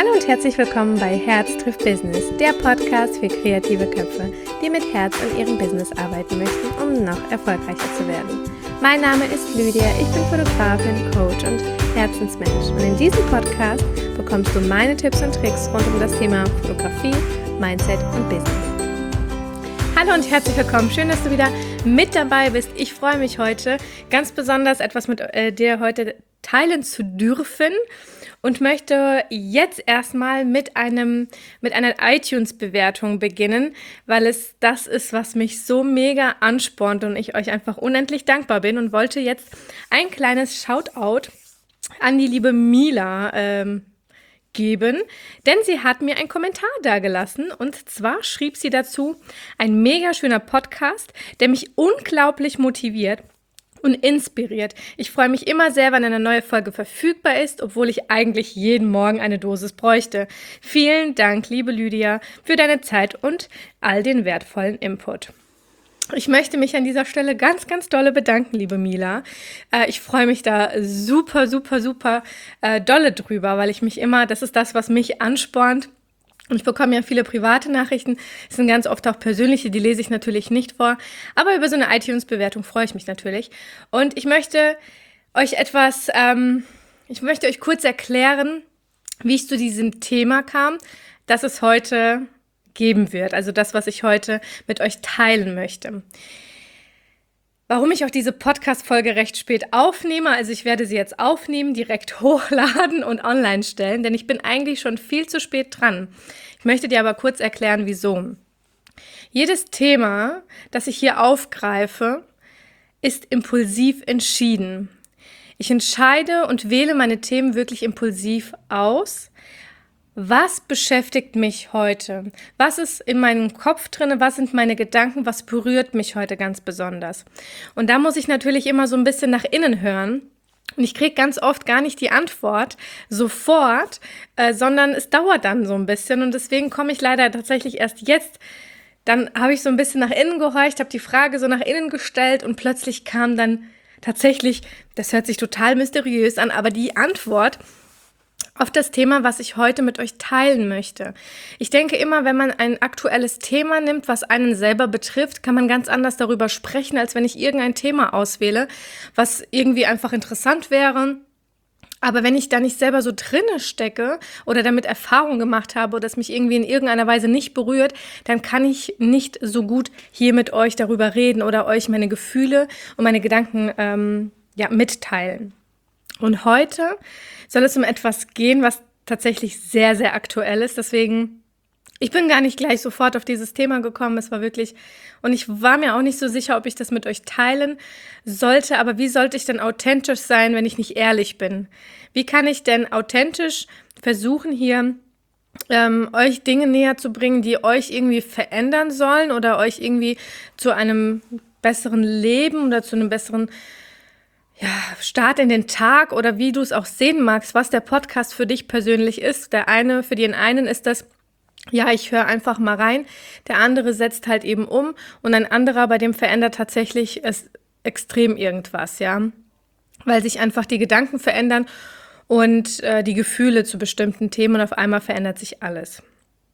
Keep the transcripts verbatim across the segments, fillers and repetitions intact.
Hallo und herzlich willkommen bei Herz trifft Business, der Podcast für kreative Köpfe, die mit Herz an ihrem Business arbeiten möchten, um noch erfolgreicher zu werden. Mein Name ist Lydia, ich bin Fotografin, Coach und Herzensmensch und in diesem Podcast bekommst du meine Tipps und Tricks rund um das Thema Fotografie, Mindset und Business. Hallo und herzlich willkommen, schön, dass du wieder mit dabei bist. Ich freue mich heute ganz besonders, etwas mit äh, dir heute teilen zu dürfen. Und möchte jetzt erstmal mit einem mit einer iTunes-Bewertung beginnen, weil es das ist, was mich so mega anspornt und ich euch einfach unendlich dankbar bin und wollte jetzt ein kleines Shoutout an die liebe Mila ähm, geben, denn sie hat mir einen Kommentar dagelassen und zwar schrieb sie dazu: Ein mega schöner Podcast, der mich unglaublich motiviert und inspiriert. Ich freue mich immer sehr, wenn eine neue Folge verfügbar ist, obwohl ich eigentlich jeden Morgen eine Dosis bräuchte. Vielen Dank, liebe Lydia, für deine Zeit und all den wertvollen Input. Ich möchte mich an dieser Stelle ganz, ganz dolle bedanken, liebe Mila. Äh, ich freue mich da super, super, super äh, dolle drüber, weil ich mich immer, das ist das, was mich anspornt. Und ich bekomme ja viele private Nachrichten, es sind ganz oft auch persönliche, die lese ich natürlich nicht vor, aber über so eine iTunes-Bewertung freue ich mich natürlich. Und ich möchte euch etwas, ähm, ich möchte euch kurz erklären, wie ich zu diesem Thema kam, das es heute geben wird, also das, was ich heute mit euch teilen möchte. Warum ich auch diese Podcast-Folge recht spät aufnehme, also ich werde sie jetzt aufnehmen, direkt hochladen und online stellen, denn ich bin eigentlich schon viel zu spät dran. Ich möchte dir aber kurz erklären, wieso. Jedes Thema, das ich hier aufgreife, ist impulsiv entschieden. Ich entscheide und wähle meine Themen wirklich impulsiv aus. Was beschäftigt mich heute? Was ist in meinem Kopf drin? Was sind meine Gedanken? Was berührt mich heute ganz besonders? Und da muss ich natürlich immer so ein bisschen nach innen hören. Und ich kriege ganz oft gar nicht die Antwort sofort, äh, sondern es dauert dann so ein bisschen. Und deswegen komme ich leider tatsächlich erst jetzt. Dann habe ich so ein bisschen nach innen gehorcht, habe die Frage so nach innen gestellt und plötzlich kam dann tatsächlich, das hört sich total mysteriös an, aber die Antwort auf das Thema, was ich heute mit euch teilen möchte. Ich denke immer, wenn man ein aktuelles Thema nimmt, was einen selber betrifft, kann man ganz anders darüber sprechen, als wenn ich irgendein Thema auswähle, was irgendwie einfach interessant wäre. Aber wenn ich da nicht selber so drinne stecke oder damit Erfahrung gemacht habe oder es mich irgendwie in irgendeiner Weise nicht berührt, dann kann ich nicht so gut hier mit euch darüber reden oder euch meine Gefühle und meine Gedanken ähm, ja, mitteilen. Und heute soll es um etwas gehen, was tatsächlich sehr, sehr aktuell ist. Deswegen, ich bin gar nicht gleich sofort auf dieses Thema gekommen. Es war wirklich, und ich war mir auch nicht so sicher, ob ich das mit euch teilen sollte. Aber wie sollte ich denn authentisch sein, wenn ich nicht ehrlich bin? Wie kann ich denn authentisch versuchen, hier ähm, euch Dinge näher zu bringen, die euch irgendwie verändern sollen oder euch irgendwie zu einem besseren Leben oder zu einem besseren Ja, Start in den Tag oder wie du es auch sehen magst, was der Podcast für dich persönlich ist. Der eine, für den einen ist das, ja, ich höre einfach mal rein. Der andere setzt halt eben um und ein anderer, bei dem verändert tatsächlich es extrem irgendwas, ja. Weil sich einfach die Gedanken verändern und äh, die Gefühle zu bestimmten Themen und auf einmal verändert sich alles.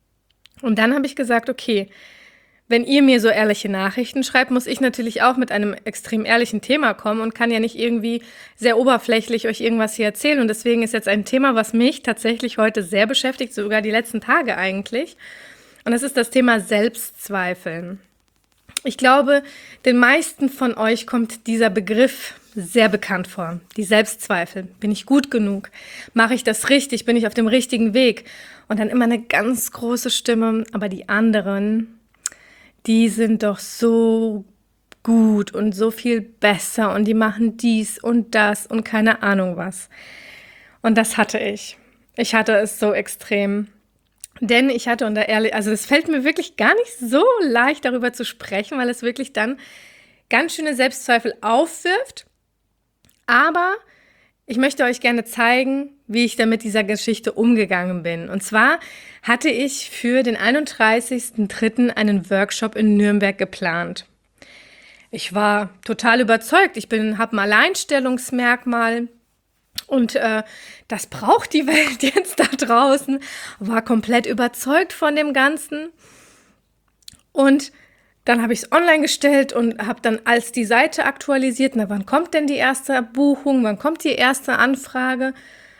Und dann habe ich gesagt, okay, wenn ihr mir so ehrliche Nachrichten schreibt, muss ich natürlich auch mit einem extrem ehrlichen Thema kommen und kann ja nicht irgendwie sehr oberflächlich euch irgendwas hier erzählen. Und deswegen ist jetzt ein Thema, was mich tatsächlich heute sehr beschäftigt, sogar die letzten Tage eigentlich. Und das ist das Thema Selbstzweifeln. Ich glaube, den meisten von euch kommt dieser Begriff sehr bekannt vor. Die Selbstzweifel. Bin ich gut genug? Mache ich das richtig? Bin ich auf dem richtigen Weg? Und dann immer eine ganz große Stimme, aber die anderen, die sind doch so gut und so viel besser und die machen dies und das und keine Ahnung was. Und das hatte ich. Ich hatte es so extrem. Denn ich hatte unter ehrlich, also es fällt mir wirklich gar nicht so leicht, darüber zu sprechen, weil es wirklich dann ganz schöne Selbstzweifel aufwirft. Aber ich möchte euch gerne zeigen, wie ich da mit dieser Geschichte umgegangen bin. Und zwar hatte ich für den einunddreißigsten dritten einen Workshop in Nürnberg geplant. Ich war total überzeugt. Ich bin, habe ein Alleinstellungsmerkmal Und äh, das braucht die Welt jetzt da draußen. War komplett überzeugt von dem Ganzen. Und dann habe ich es online gestellt und habe dann als die Seite aktualisiert. Na, wann kommt denn die erste Buchung? Wann kommt die erste Anfrage?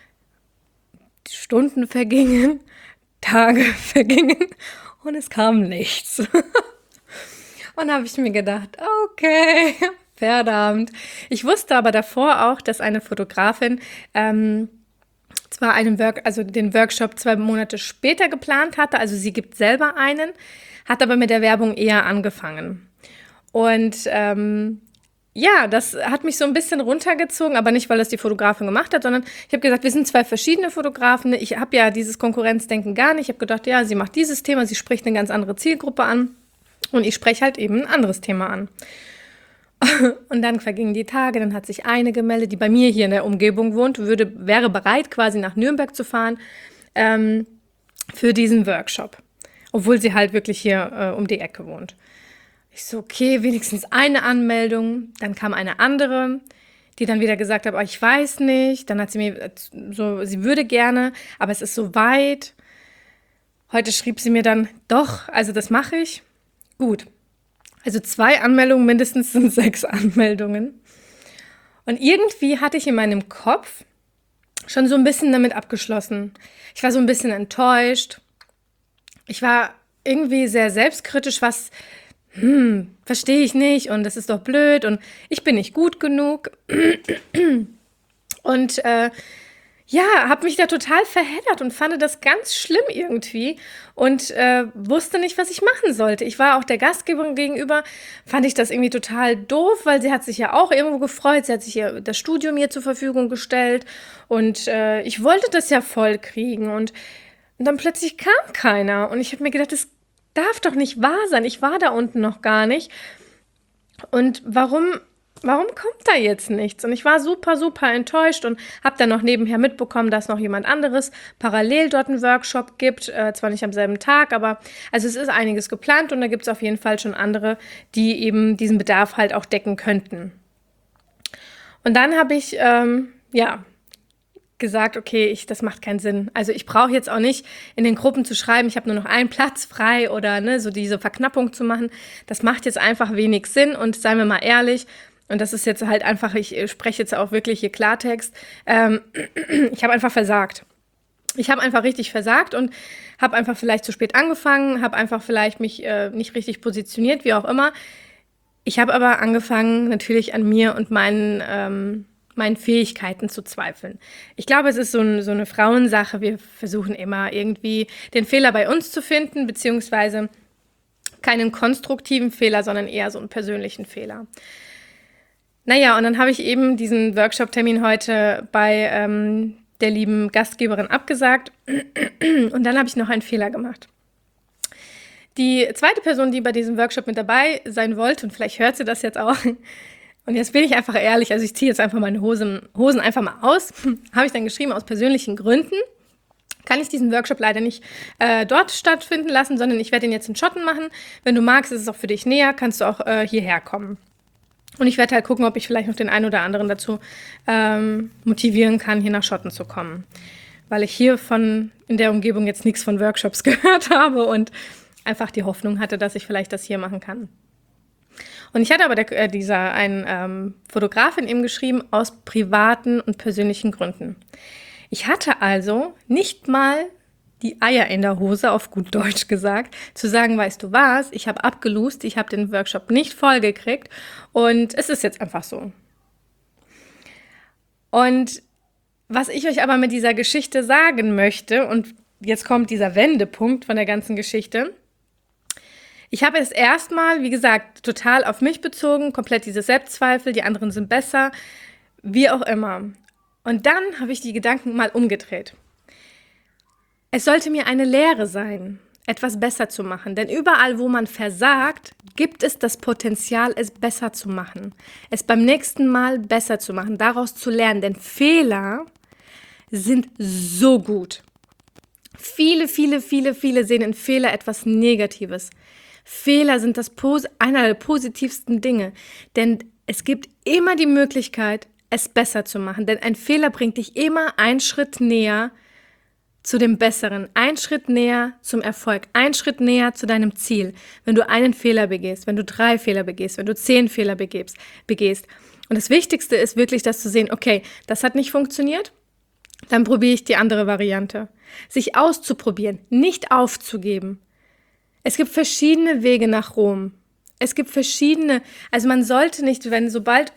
Stunden vergingen, Tage vergingen und es kam nichts. Und habe ich mir gedacht, okay, verdammt. Ich wusste aber davor auch, dass eine Fotografin ähm, zwar einen Work, also den Workshop zwei Monate später geplant hatte, also sie gibt selber einen, hat aber mit der Werbung eher angefangen. Und ähm, ja, das hat mich so ein bisschen runtergezogen, aber nicht, weil das die Fotografin gemacht hat, sondern ich habe gesagt, wir sind zwei verschiedene Fotografen. Ich habe ja dieses Konkurrenzdenken gar nicht. Ich habe gedacht, ja, sie macht dieses Thema, sie spricht eine ganz andere Zielgruppe an und ich spreche halt eben ein anderes Thema an. Und dann vergingen die Tage, dann hat sich eine gemeldet, die bei mir hier in der Umgebung wohnt, würde, wäre bereit, quasi nach Nürnberg zu fahren ähm, für diesen Workshop, obwohl sie halt wirklich hier äh, um die Ecke wohnt. Ich so, okay, wenigstens eine Anmeldung. Dann kam eine andere, die dann wieder gesagt hat, oh, ich weiß nicht. Dann hat sie mir so, sie würde gerne, aber es ist so weit. Heute schrieb sie mir dann, doch, also das mache ich. Gut. Also zwei Anmeldungen, mindestens sind sechs Anmeldungen. Und irgendwie hatte ich in meinem Kopf schon so ein bisschen damit abgeschlossen. Ich war so ein bisschen enttäuscht. Ich war irgendwie sehr selbstkritisch, was, hm, verstehe ich nicht und das ist doch blöd und ich bin nicht gut genug. Und äh, ja, habe mich da total verheddert und fand das ganz schlimm irgendwie und äh, wusste nicht, was ich machen sollte. Ich war auch der Gastgeberin gegenüber, fand ich das irgendwie total doof, weil sie hat sich ja auch irgendwo gefreut. Sie hat sich ja das Studio mir zur Verfügung gestellt und äh, ich wollte das ja voll kriegen und, und dann plötzlich kam keiner und ich habe mir gedacht, das darf doch nicht wahr sein. Ich war da unten noch gar nicht und warum... Warum kommt da jetzt nichts? Und ich war super, super enttäuscht und habe dann noch nebenher mitbekommen, dass noch jemand anderes parallel dort einen Workshop gibt. Äh, zwar nicht am selben Tag, aber also es ist einiges geplant und da gibt es auf jeden Fall schon andere, die eben diesen Bedarf halt auch decken könnten. Und dann habe ich, ähm, ja, gesagt, okay, ich, das macht keinen Sinn. Also ich brauche jetzt auch nicht in den Gruppen zu schreiben, ich habe nur noch einen Platz frei oder ne, so diese Verknappung zu machen. Das macht jetzt einfach wenig Sinn und seien wir mal ehrlich, und das ist jetzt halt einfach, ich spreche jetzt auch wirklich hier Klartext, ähm, ich habe einfach versagt. Ich habe einfach richtig versagt und habe einfach vielleicht zu spät angefangen, habe einfach vielleicht mich äh, nicht richtig positioniert, wie auch immer. Ich habe aber angefangen, natürlich an mir und meinen, ähm, meinen Fähigkeiten zu zweifeln. Ich glaube, es ist so, ein, so eine Frauensache. Wir versuchen immer irgendwie den Fehler bei uns zu finden, beziehungsweise keinen konstruktiven Fehler, sondern eher so einen persönlichen Fehler. Naja, und dann habe ich eben diesen Workshop-Termin heute bei ähm, der lieben Gastgeberin abgesagt und dann habe ich noch einen Fehler gemacht. Die zweite Person, die bei diesem Workshop mit dabei sein wollte, und vielleicht hört sie das jetzt auch, und jetzt bin ich einfach ehrlich, also ich ziehe jetzt einfach meine Hosen, Hosen einfach mal aus, habe ich dann geschrieben, aus persönlichen Gründen kann ich diesen Workshop leider nicht äh, dort stattfinden lassen, sondern ich werde ihn jetzt in Schotten machen. Wenn du magst, ist es auch für dich näher, kannst du auch äh, hierher kommen. Und ich werde halt gucken, ob ich vielleicht noch den einen oder anderen dazu ähm, motivieren kann, hier nach Schotten zu kommen. Weil ich hier von in der Umgebung jetzt nichts von Workshops gehört habe und einfach die Hoffnung hatte, dass ich vielleicht das hier machen kann. Und ich hatte aber der, äh, dieser einen ähm, Fotografin eben geschrieben, aus privaten und persönlichen Gründen. Ich hatte also nicht mal die Eier in der Hose, auf gut Deutsch gesagt, zu sagen, weißt du was, ich habe abgelost, ich habe den Workshop nicht vollgekriegt und es ist jetzt einfach so. Und was ich euch aber mit dieser Geschichte sagen möchte, und jetzt kommt dieser Wendepunkt von der ganzen Geschichte, ich habe es erstmal, wie gesagt, total auf mich bezogen, komplett diese Selbstzweifel, die anderen sind besser, wie auch immer. Und dann habe ich die Gedanken mal umgedreht. Es sollte mir eine Lehre sein, etwas besser zu machen. Denn überall, wo man versagt, gibt es das Potenzial, es besser zu machen. Es beim nächsten Mal besser zu machen, daraus zu lernen. Denn Fehler sind so gut. Viele, viele, viele, viele sehen in Fehler etwas Negatives. Fehler sind das Pos- einer der positivsten Dinge. Denn es gibt immer die Möglichkeit, es besser zu machen. Denn ein Fehler bringt dich immer einen Schritt näher zu dem Besseren, einen Schritt näher zum Erfolg, einen Schritt näher zu deinem Ziel. Wenn du einen Fehler begehst, wenn du drei Fehler begehst, wenn du zehn Fehler begehst, begehst. Und das Wichtigste ist wirklich, das zu sehen, okay, das hat nicht funktioniert, dann probiere ich die andere Variante. Sich auszuprobieren, nicht aufzugeben. Es gibt verschiedene Wege nach Rom. Es gibt verschiedene, also man sollte nicht, wenn sobald,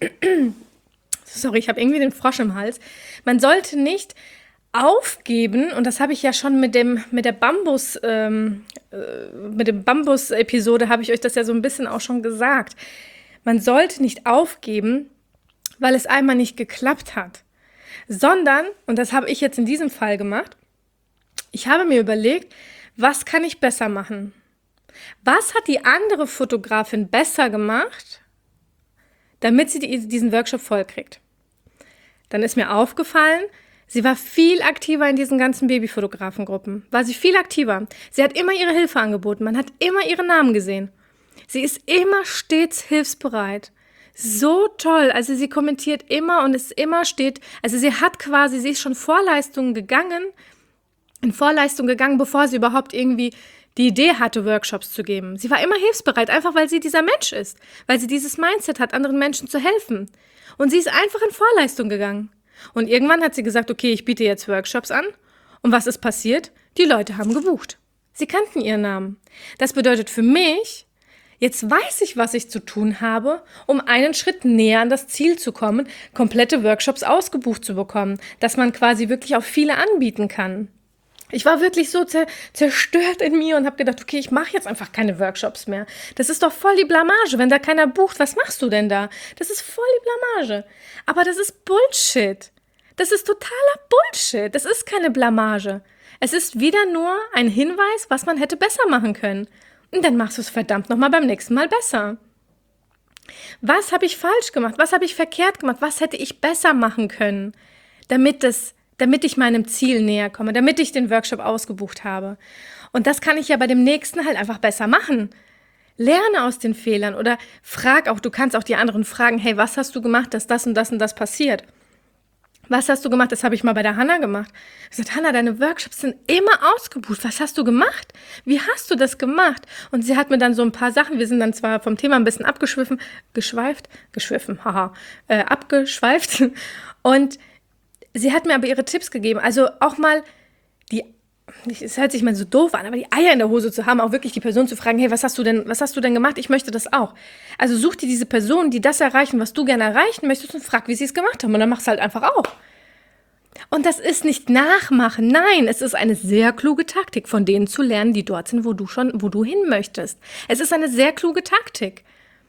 sorry, ich habe irgendwie den Frosch im Hals, man sollte nicht aufgeben, und das habe ich ja schon mit dem mit der Bambus ähm, äh, mit dem Bambus-Episode habe ich euch das ja so ein bisschen auch schon gesagt. Man sollte nicht aufgeben, weil es einmal nicht geklappt hat, sondern, und das habe ich jetzt in diesem Fall gemacht, ich habe mir überlegt, was kann ich besser machen? Was hat die andere Fotografin besser gemacht, damit sie die, diesen Workshop vollkriegt? Dann ist mir aufgefallen, sie war viel aktiver in diesen ganzen Babyfotografengruppen. War sie viel aktiver. Sie hat immer ihre Hilfe angeboten. Man hat immer ihren Namen gesehen. Sie ist immer stets hilfsbereit. So toll. Also sie kommentiert immer und ist immer steht. Also sie hat quasi, sie ist schon Vorleistungen gegangen, in Vorleistung gegangen, bevor sie überhaupt irgendwie die Idee hatte, Workshops zu geben. Sie war immer hilfsbereit, einfach weil sie dieser Mensch ist. Weil sie dieses Mindset hat, anderen Menschen zu helfen. Und sie ist einfach in Vorleistung gegangen. Und irgendwann hat sie gesagt, okay, ich biete jetzt Workshops an. Und was ist passiert? Die Leute haben gebucht. Sie kannten ihren Namen. Das bedeutet für mich, jetzt weiß ich, was ich zu tun habe, um einen Schritt näher an das Ziel zu kommen, komplette Workshops ausgebucht zu bekommen, dass man quasi wirklich auch viele anbieten kann. Ich war wirklich so zer- zerstört in mir und habe gedacht, okay, ich mache jetzt einfach keine Workshops mehr. Das ist doch voll die Blamage. Wenn da keiner bucht, was machst du denn da? Das ist voll die Blamage. Aber das ist Bullshit. Das ist totaler Bullshit. Das ist keine Blamage. Es ist wieder nur ein Hinweis, was man hätte besser machen können. Und dann machst du es verdammt nochmal beim nächsten Mal besser. Was habe ich falsch gemacht? Was habe ich verkehrt gemacht? Was hätte ich besser machen können, damit das damit ich meinem Ziel näher komme, damit ich den Workshop ausgebucht habe. Und das kann ich ja bei dem nächsten halt einfach besser machen. Lerne aus den Fehlern oder frag auch, du kannst auch die anderen fragen, hey, was hast du gemacht, dass das und das und das passiert? Was hast du gemacht? Das habe ich mal bei der Hanna gemacht. Ich gesagt, Hanna, deine Workshops sind immer ausgebucht. Was hast du gemacht? Wie hast du das gemacht? Und sie hat mir dann so ein paar Sachen, wir sind dann zwar vom Thema ein bisschen abgeschwiffen, geschweift, geschwiffen, haha, äh, abgeschweift. Und sie hat mir aber ihre Tipps gegeben, also auch mal die, es hört sich mal so doof an, aber die Eier in der Hose zu haben, auch wirklich die Person zu fragen, hey, was hast du denn, was hast du denn gemacht? Ich möchte das auch. Also such dir diese Personen, die das erreichen, was du gerne erreichen möchtest und frag, wie sie es gemacht haben und dann mach's halt einfach auch. Und das ist nicht nachmachen, nein, es ist eine sehr kluge Taktik, von denen zu lernen, die dort sind, wo du schon, wo du hin möchtest. Es ist eine sehr kluge Taktik.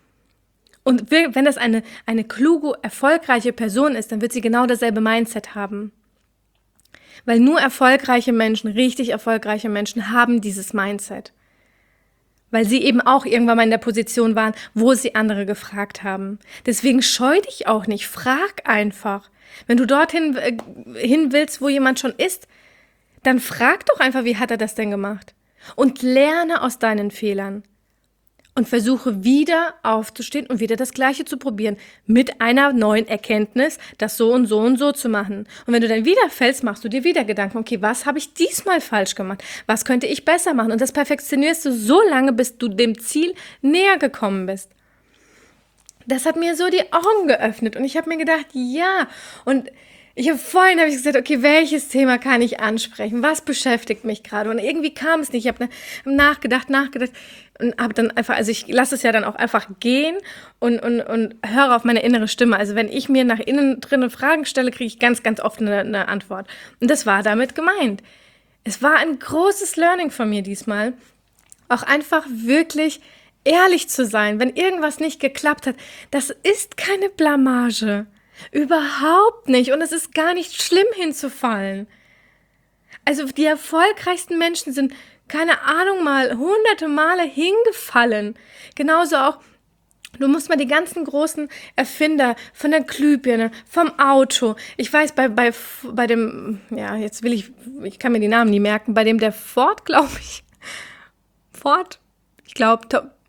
Und wenn das eine, eine kluge, erfolgreiche Person ist, dann wird sie genau dasselbe Mindset haben. Weil nur erfolgreiche Menschen, richtig erfolgreiche Menschen haben dieses Mindset. Weil sie eben auch irgendwann mal in der Position waren, wo sie andere gefragt haben. Deswegen scheu dich auch nicht, frag einfach. Wenn du dorthin äh, hin willst, wo jemand schon ist, dann frag doch einfach, wie hat er das denn gemacht? Und lerne aus deinen Fehlern. Und versuche wieder aufzustehen und wieder das Gleiche zu probieren. Mit einer neuen Erkenntnis, das so und so und so zu machen. Und wenn du dann wieder fällst, machst du dir wieder Gedanken, okay, was habe ich diesmal falsch gemacht? Was könnte ich besser machen? Und das perfektionierst du so lange, bis du dem Ziel näher gekommen bist. Das hat mir so die Augen geöffnet. Und ich habe mir gedacht, ja. Und ich habe vorhin habe ich gesagt, okay, welches Thema kann ich ansprechen? Was beschäftigt mich gerade? Und irgendwie kam es nicht. Ich habe nachgedacht, nachgedacht und habe dann einfach, also ich lasse es ja dann auch einfach gehen und, und, und höre auf meine innere Stimme. Also wenn ich mir nach innen drinnen Fragen stelle, kriege ich ganz, ganz oft eine, eine Antwort. Und das war damit gemeint. Es war ein großes Learning von mir diesmal, auch einfach wirklich ehrlich zu sein, wenn irgendwas nicht geklappt hat. Das ist keine Blamage. Überhaupt nicht. Und es ist gar nicht schlimm hinzufallen. Also die erfolgreichsten Menschen sind, keine Ahnung mal, hunderte Male hingefallen. Genauso auch, du musst mal die ganzen großen Erfinder von der Glühbirne, vom Auto. Ich weiß, bei, bei, bei dem, ja, jetzt will ich, ich kann mir die Namen nie merken, bei dem der Ford, glaube ich, Ford, ich glaube,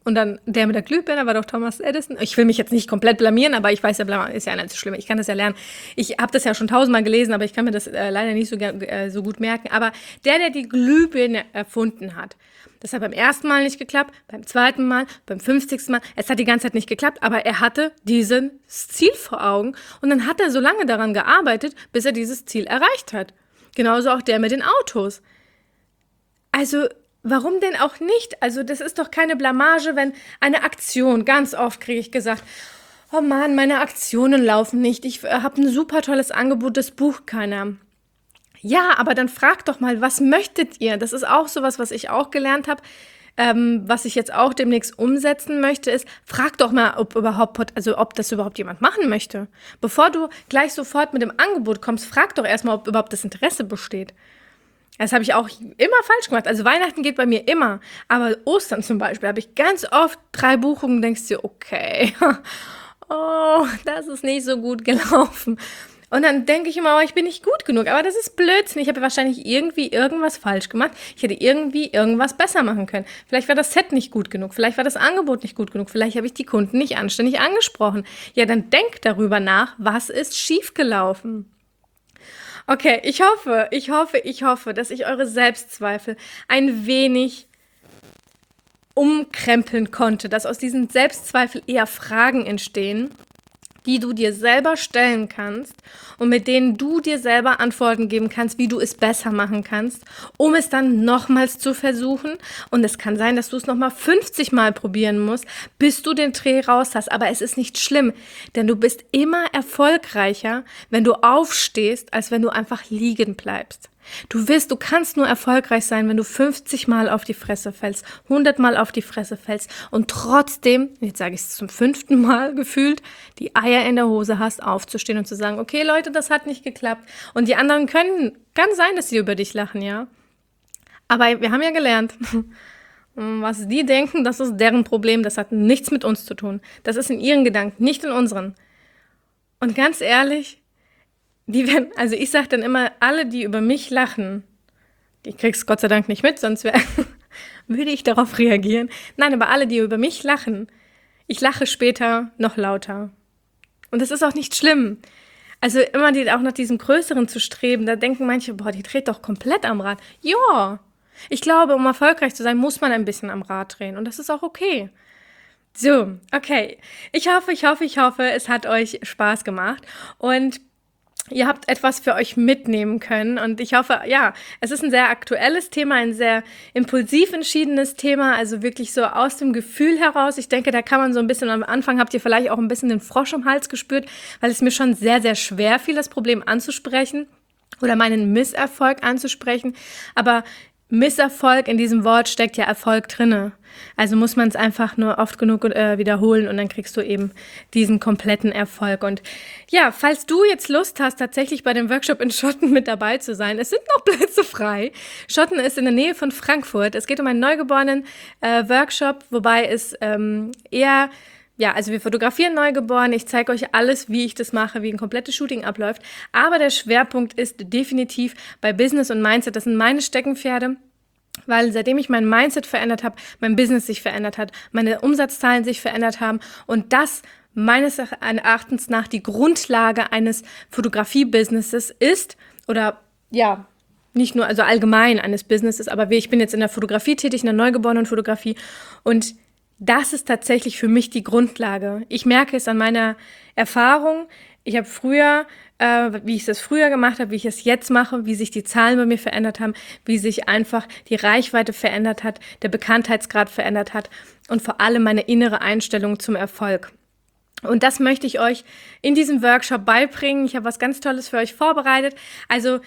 Und dann der mit der Glühbirne war doch Thomas Edison. Ich will mich jetzt nicht komplett blamieren, aber ich weiß ja, ist ja nicht so schlimm. Ich kann das ja lernen. Ich habe das ja schon tausendmal gelesen, aber ich kann mir das äh, leider nicht so, äh, so gut merken. Aber der, der die Glühbirne erfunden hat, das hat beim ersten Mal nicht geklappt, beim zweiten Mal, beim fünfzigsten Mal. Es hat die ganze Zeit nicht geklappt, aber er hatte dieses Ziel vor Augen. Und dann hat er so lange daran gearbeitet, bis er dieses Ziel erreicht hat. Genauso auch der mit den Autos. Also, warum denn auch nicht? Also, das ist doch keine Blamage, wenn eine Aktion, ganz oft kriege ich gesagt, oh Mann, meine Aktionen laufen nicht, ich habe ein super tolles Angebot, das bucht keiner. Ja, aber dann fragt doch mal, was möchtet ihr? Das ist auch sowas, was ich auch gelernt habe, ähm, was ich jetzt auch demnächst umsetzen möchte, ist, frag doch mal, ob überhaupt, also ob das überhaupt jemand machen möchte. Bevor du gleich sofort mit dem Angebot kommst, frag doch erstmal, ob überhaupt das Interesse besteht. Das habe ich auch immer falsch gemacht. Also Weihnachten geht bei mir immer, aber Ostern zum Beispiel habe ich ganz oft drei Buchungen, denkst du, okay, oh, das ist nicht so gut gelaufen. Und dann denke ich immer, oh, ich bin nicht gut genug. Aber das ist Blödsinn. Ich habe wahrscheinlich irgendwie irgendwas falsch gemacht. Ich hätte irgendwie irgendwas besser machen können. Vielleicht war das Set nicht gut genug. Vielleicht war das Angebot nicht gut genug. Vielleicht habe ich die Kunden nicht anständig angesprochen. Ja, dann denk darüber nach, was ist schiefgelaufen. Okay, ich hoffe, ich hoffe, ich hoffe, dass ich eure Selbstzweifel ein wenig umkrempeln konnte, dass aus diesen Selbstzweifeln eher Fragen entstehen, die du dir selber stellen kannst und mit denen du dir selber Antworten geben kannst, wie du es besser machen kannst, um es dann nochmals zu versuchen. Und es kann sein, dass du es nochmal fünfzig Mal probieren musst, bis du den Dreh raus hast. Aber es ist nicht schlimm, denn du bist immer erfolgreicher, wenn du aufstehst, als wenn du einfach liegen bleibst. Du wirst, du kannst nur erfolgreich sein, wenn du fünfzig Mal auf die Fresse fällst, hundert Mal auf die Fresse fällst und trotzdem, jetzt sage ich es zum fünften Mal gefühlt, die Eier in der Hose hast, aufzustehen und zu sagen, okay Leute, das hat nicht geklappt. Und die anderen können, kann sein, dass sie über dich lachen, ja. Aber wir haben ja gelernt, was die denken, das ist deren Problem, das hat nichts mit uns zu tun. Das ist in ihren Gedanken, nicht in unseren. Und ganz ehrlich, Die werden, also ich sage dann immer, alle, die über mich lachen, die krieg's Gott sei Dank nicht mit, sonst wär, würde ich darauf reagieren. Nein, aber alle, die über mich lachen, ich lache später noch lauter. Und das ist auch nicht schlimm. Also immer die, auch nach diesem Größeren zu streben, da denken manche, boah, die dreht doch komplett am Rad. Ja, ich glaube, um erfolgreich zu sein, muss man ein bisschen am Rad drehen und das ist auch okay. So, okay. Ich hoffe, ich hoffe, ich hoffe, es hat euch Spaß gemacht und ihr habt etwas für euch mitnehmen können und ich hoffe, ja, es ist ein sehr aktuelles Thema, ein sehr impulsiv entschiedenes Thema, also wirklich so aus dem Gefühl heraus. Ich denke, da kann man so ein bisschen, am Anfang habt ihr vielleicht auch ein bisschen den Frosch im Hals gespürt, weil es mir schon sehr, sehr schwer fiel, das Problem anzusprechen oder meinen Misserfolg anzusprechen, aber Misserfolg, in diesem Wort steckt ja Erfolg drinne. Also muss man es einfach nur oft genug äh, wiederholen und dann kriegst du eben diesen kompletten Erfolg. Und ja, falls du jetzt Lust hast, tatsächlich bei dem Workshop in Schotten mit dabei zu sein, es sind noch Plätze frei. Schotten ist in der Nähe von Frankfurt. Es geht um einen neugeborenen äh, Workshop, wobei es ähm, eher... Ja, also wir fotografieren Neugeborene, ich zeige euch alles, wie ich das mache, wie ein komplettes Shooting abläuft, aber der Schwerpunkt ist definitiv bei Business und Mindset, das sind meine Steckenpferde, weil seitdem ich mein Mindset verändert habe, mein Business sich verändert hat, meine Umsatzzahlen sich verändert haben und das meines Erachtens nach die Grundlage eines Fotografie-Businesses ist oder ja, nicht nur, also allgemein eines Businesses, aber ich bin jetzt in der Fotografie tätig, in der Neugeborenen-Fotografie und das ist tatsächlich für mich die Grundlage. Ich merke es an meiner Erfahrung. Ich habe früher, äh, wie ich das früher gemacht habe, wie ich es jetzt mache, wie sich die Zahlen bei mir verändert haben, wie sich einfach die Reichweite verändert hat, der Bekanntheitsgrad verändert hat und vor allem meine innere Einstellung zum Erfolg. Und das möchte ich euch in diesem Workshop beibringen. Ich habe was ganz Tolles für euch vorbereitet. Also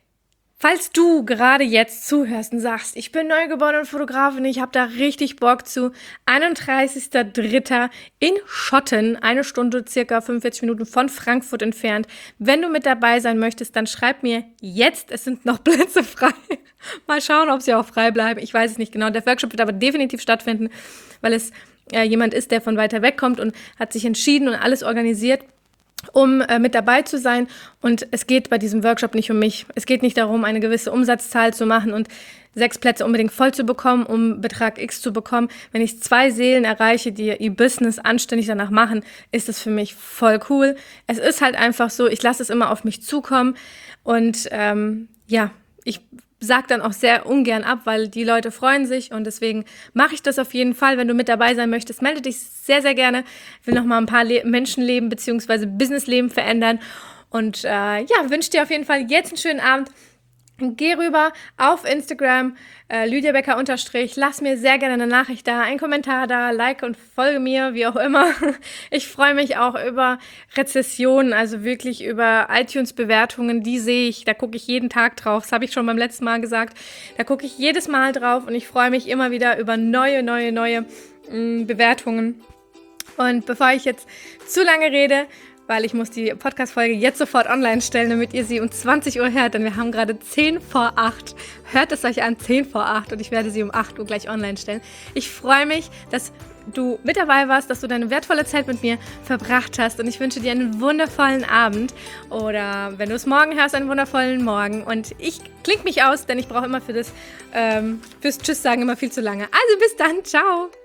falls du gerade jetzt zuhörst und sagst, ich bin neugeborene Fotografin, ich habe da richtig Bock zu, einunddreißigster dritter in Schotten, eine Stunde, circa fünfundvierzig Minuten von Frankfurt entfernt. Wenn du mit dabei sein möchtest, dann schreib mir jetzt, es sind noch Plätze frei. Mal schauen, ob sie auch frei bleiben, ich weiß es nicht genau. Der Workshop wird aber definitiv stattfinden, weil es äh, jemand ist, der von weiter weg kommt und hat sich entschieden und alles organisiert. um äh, mit dabei zu sein. Und es geht bei diesem Workshop nicht um mich. Es geht nicht darum, eine gewisse Umsatzzahl zu machen und sechs Plätze unbedingt voll zu bekommen, um Betrag X zu bekommen. Wenn ich zwei Seelen erreiche, die ihr Business anständig danach machen, ist es für mich voll cool. Es ist halt einfach so, ich lasse es immer auf mich zukommen und ähm, ja, ich sag dann auch sehr ungern ab, weil die Leute freuen sich und deswegen mache ich das auf jeden Fall. Wenn du mit dabei sein möchtest, melde dich sehr, sehr gerne. Ich will noch mal ein paar Le- Menschenleben bzw. Businessleben verändern und äh, ja, wünsche dir auf jeden Fall jetzt einen schönen Abend. Geh rüber auf Instagram, äh, Lydia Becker unterstrich, lass mir sehr gerne eine Nachricht da, einen Kommentar da, like und folge mir, wie auch immer. Ich freue mich auch über Rezessionen, also wirklich über iTunes-Bewertungen, die sehe ich, da gucke ich jeden Tag drauf, das habe ich schon beim letzten Mal gesagt, da gucke ich jedes Mal drauf und ich freue mich immer wieder über neue, neue, neue mh, Bewertungen. Und bevor ich jetzt zu lange rede, weil ich muss die Podcast-Folge jetzt sofort online stellen, damit ihr sie um zwanzig Uhr hört, denn wir haben gerade zehn vor acht. Hört es euch an, zehn vor acht und ich werde sie um acht Uhr gleich online stellen. Ich freue mich, dass du mit dabei warst, dass du deine wertvolle Zeit mit mir verbracht hast und ich wünsche dir einen wundervollen Abend oder wenn du es morgen hörst, einen wundervollen Morgen und ich klinge mich aus, denn ich brauche immer für das, ähm, fürs Tschüss sagen immer viel zu lange. Also bis dann, ciao!